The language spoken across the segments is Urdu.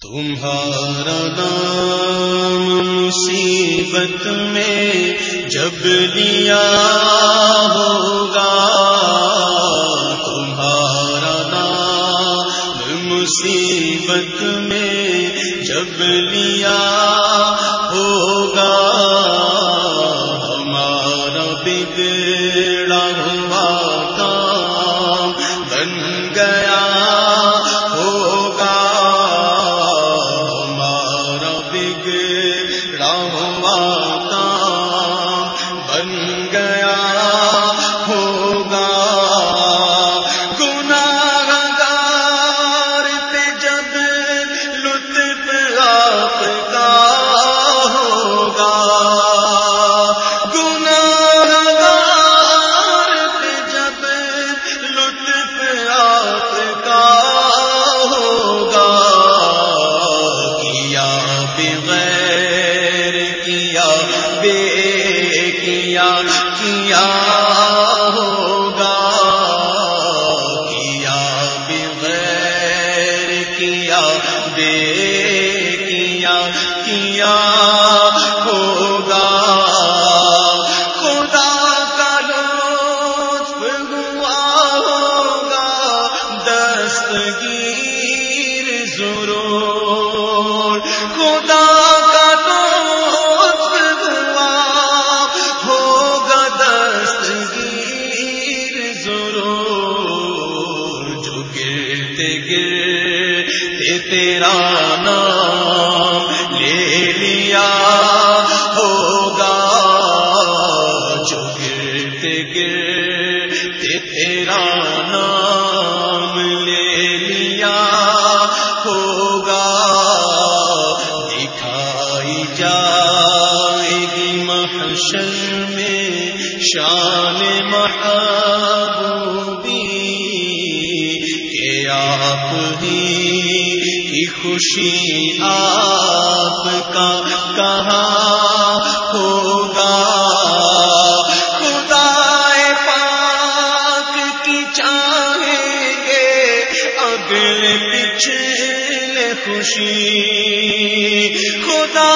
تمہارا نام مصیبت میں جب لیا ہوگا، تمہارا نام مصیبت میں جب لیا ہوگا، ہمارا بگڑا ہوا کام بن گیا ہوگا، ہمارا بگڑا ہوا کام بن گیا ہوگا۔ گناہ گار پہ جب لطف آپ کا ہوگا، گناہ گار پہ جب لطف آپ کا ہوگا، کیا بغیر کیا بے کیا ہوگا، کیا بغیر کیا بے کیا ہوگا۔ خدا کا لطف ہوا ہوگا دستگیر ضرور، خدا کا لطف ہوا ہوگا دستگیر ضرور، جو گرتے گرتے تیرا نام لے لیا ہوگا، جو گرتے گرتے تیرا نام لے لیا ہوگا، دکھائی جائے گی محشر میں شان محبوبی، کہ آپ ہی کی خوشی آپ کا کہاں ہوگا۔ خدا پاک کی چاہیں گے اگلے پچھلے خوشی، خدا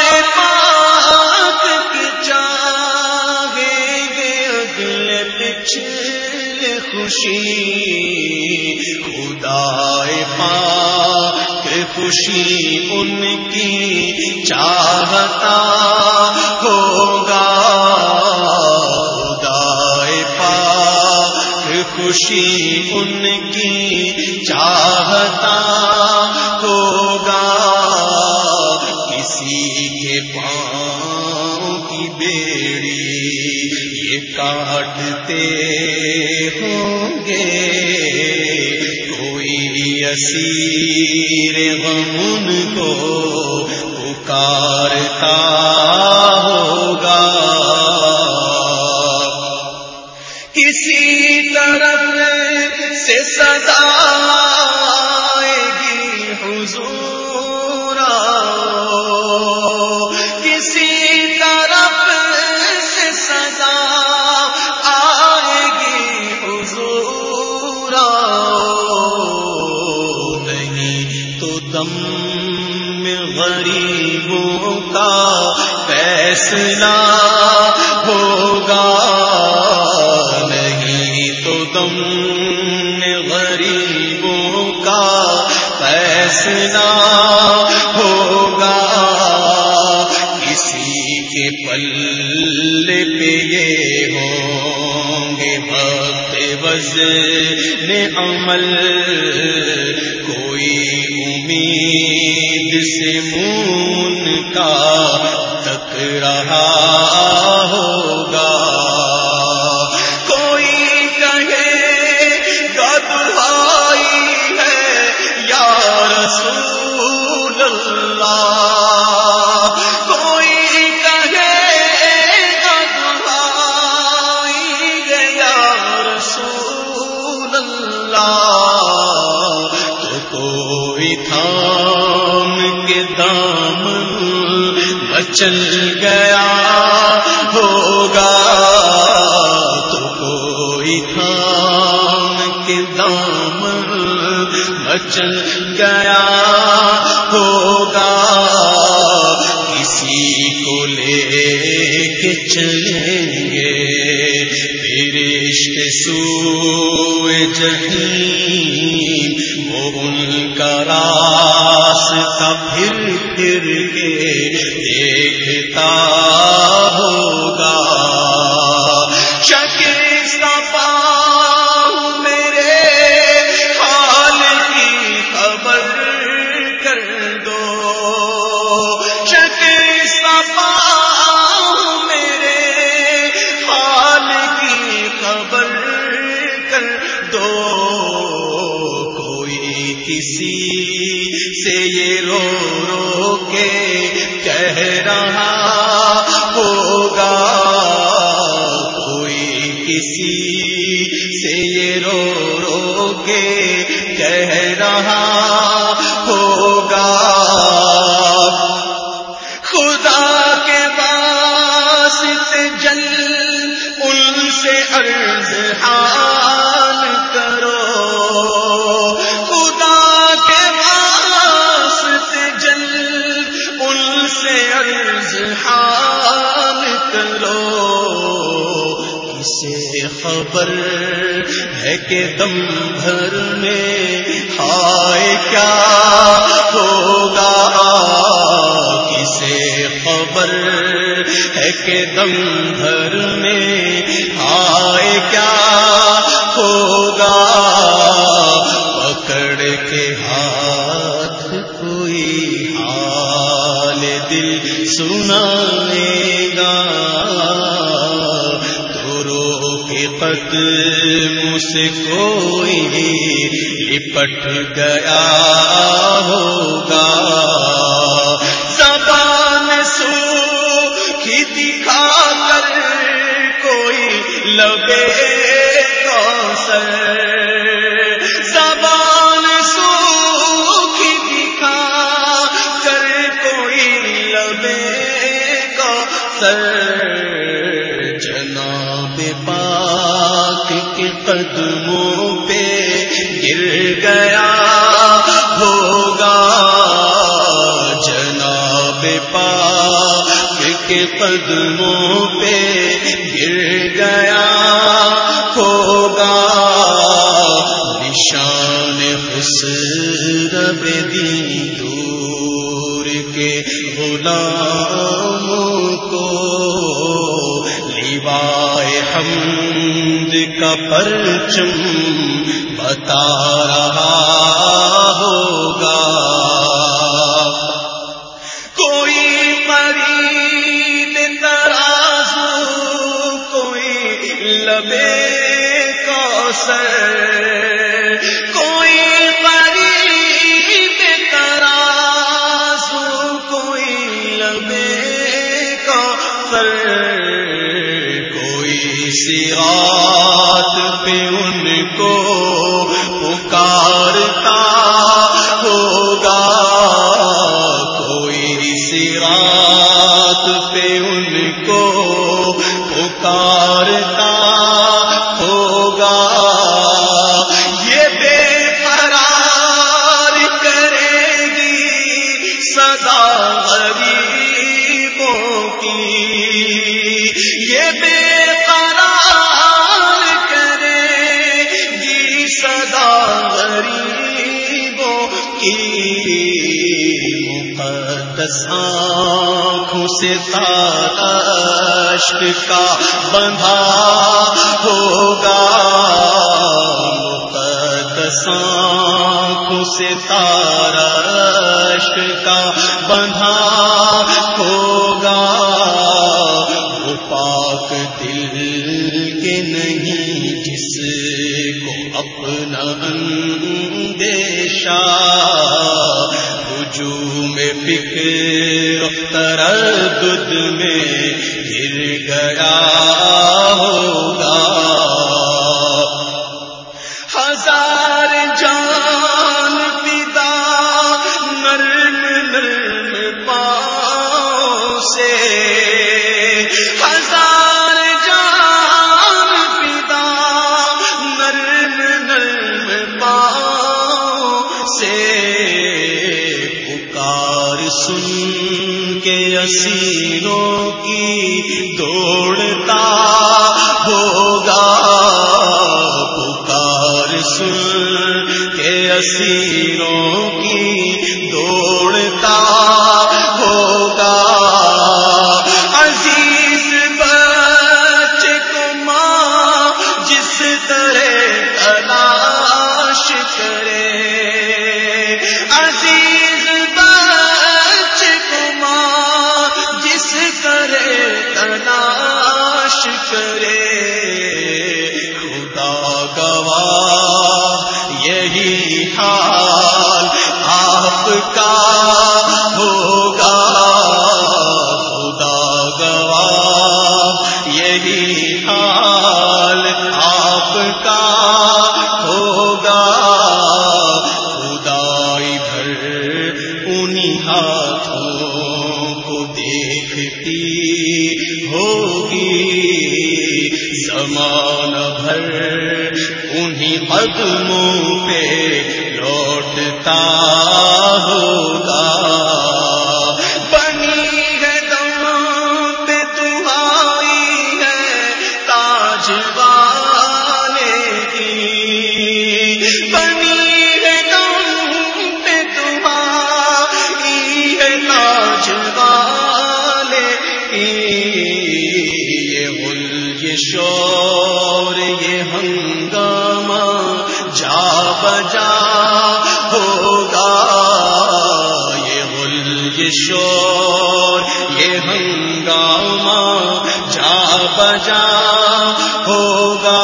پاک کی چاہیں گے اگلے پچھلے خوشی، خدا پاک خوشی ان کی چاہتا ہوگا، خدا پاک خوشی ان کی چاہتا ہوگا۔ کسی کے پاؤں کی بیڑی یہ کاٹتے ہوں گے، کوئی اسیر غم ان کو پکارتا ہوگا، کسی طرف سے صدا آئے گی حضور آؤ، کسی طرف سے صدا آئے گی حضور آؤ، نہیں تو دم میں غریبوں کا فیصلہ ہوگا، تم نے غریبوں کا فیصلہ ہوگا، کسی کے پلے پہ یہ ہوں گے وقت وزن عمل، کوئی امید سے مون کا تک رہا ہوگا، رسول اللہ، کوئی کہے گا دعائی گے یا رسول اللہ، تو کوئی تھام کے دامن بچل گیا ہوگا، تو کوئی تھام کے دامن بچل گیا ہو راستہ پھر پھر کے دیکھتا ہوگا. شکستہ پاؤں میرے حال کی خبر کر دو. شکستہ پاؤں میرے حال کی خبر کر دو. کوئی کسی سے یہ رو رو کے کہہ رہا ہوگا. کوئی کسی سے یہ رو رو کے کہہ رہا ہوگا. خدا کے واسطے جل ان سے عرض حال کرو. خدا کے واسطے جل ان سے عرض حال کرو. اسے خبر ہے کہ دم بھر میں ہائے کیا ہوگا. کسے خبر ہے کہ دم بھر میں ہائے کیا ہوگا. پکڑ کے ہاتھ کوئی حال دل سنائے گا. قدم سے کوئی لپٹ گیا ہوگا. زبان سوکھی دکھا کر کوئی لبے کوثر. زبان سوکھی دکھا کر کوئی لبے کوثر. جناب پاک کے قدموں پہ گر گیا ہوگا. جناب پاک کے قدموں پہ گر گیا ہوگا. نشان خسرو دین دور کے غلاموں کو لیوائے حمد کا پرچم بتا رہا ہوگا. کوئی قریب ترازو کوئی لبے کوثر. کوئی قریب ترازو کوئی لبے کوثر. صراط پہ ان کو پکارتا ہوگا. کوئی صراط پہ ان کو پکارتا ہوگا. یہ بے قرار کرے گی صدا غریبوں کی. یہ بے مقدس آنکھوں سے تارا اشک کا بندھا ہوگا. مقدس آنکھوں سے تارا اشک کا بندھا ہوگا. وہ پاک دل کے نہیں جس کو اپنا اندیشہ ہجوم فکر تردد میں گر گیا ہوگا. ہزار جان فدا نرم نرم پاؤں سے. ہزار جان فدا نرم نرم پاؤں سے. پکار سن کے اسیروں کی دوڑتا ہوگا. پکار سن کے اسیروں کی انہی ہاتھوں کو دیکھتی ہوگی، زمانہ بھر انہی قدموں پہ لوٹتا ہوگا۔ بنی ہے دم پہ تمہاری ہے تاج والے کی، بنی ہے دم پہ تمہاری ہے تاج والے کی۔ یہ غل یہ شور یہ ہنگامہ جا بجا ہوگا، یہ غل یہ شور یہ ہنگامہ جا بجا ہوگا۔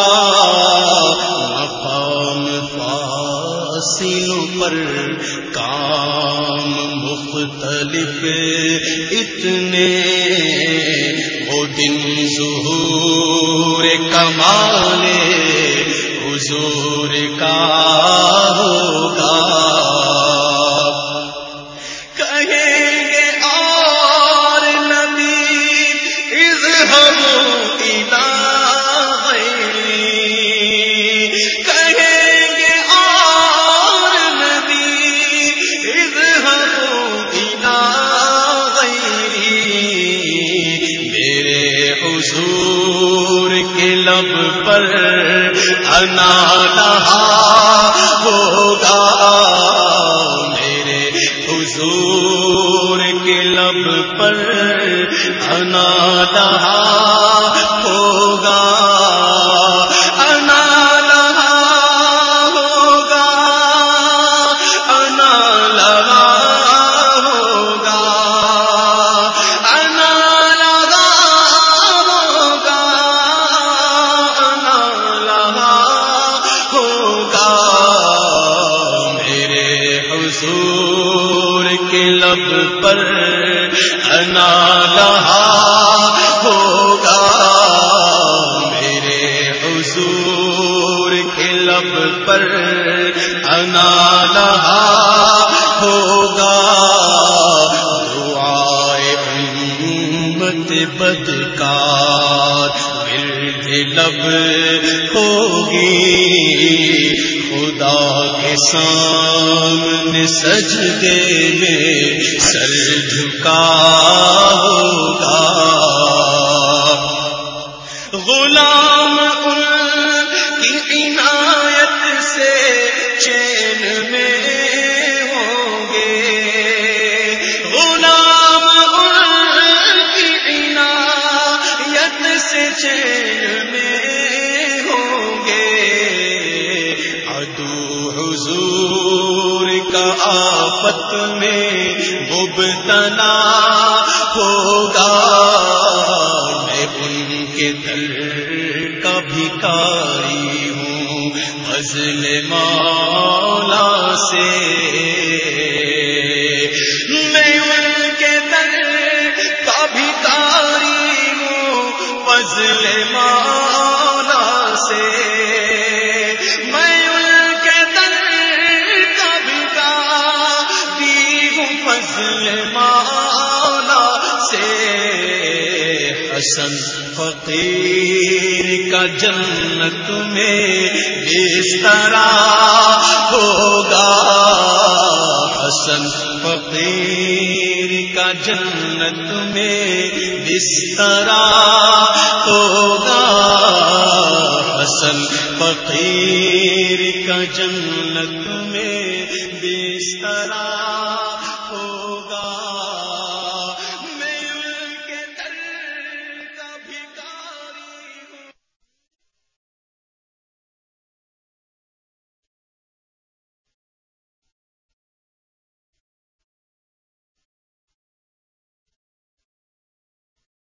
مقام فاصلوں پر کام مختلف اتنے، وہ دن ظہور کمال حضور کا ہوگا۔ کہیں گے اور نبی اذهبوا إلى غیری، کہیں گے اور نبی اذهبوا إلى غیری، میرے حضور کے لب پر انا لہا ہوگا، میرے حضور کے لب پر انا لہا ہوگا، انا لہا ہوگا، انا لہا ہوگا، انا لہا ہوگا، انا لہا ہوگا، میرے حضور کے لب پر انا لہا ہوگا، میرے حضور کے لب پر انا لہا ہوگا۔ دعائے امت بدکار ورد لب ہوگی، خدا کے سامنے سجدے میں سر جھکا ہوگا۔ غلام ان کی عنایت سے چین میں ہوں گے، غلام ان کی عنایت سے چین میں ہوں گے، عدو حضور کا آفت میں مبتلا ہوگا، میں ان کے در کا بھکاری ہوں فضل مولا سے، میں ان کے در کا بھکاری ہوں فضل مولا سے، میں ان کے در کا بھکاری ہوں فضل مولا سے۔ حسن فقیر کا جنت میں بسترا ہوگا، حسن فقیر کا جنت میں بسترا ہوگا، حسن فقیر کا جنت میں بسترا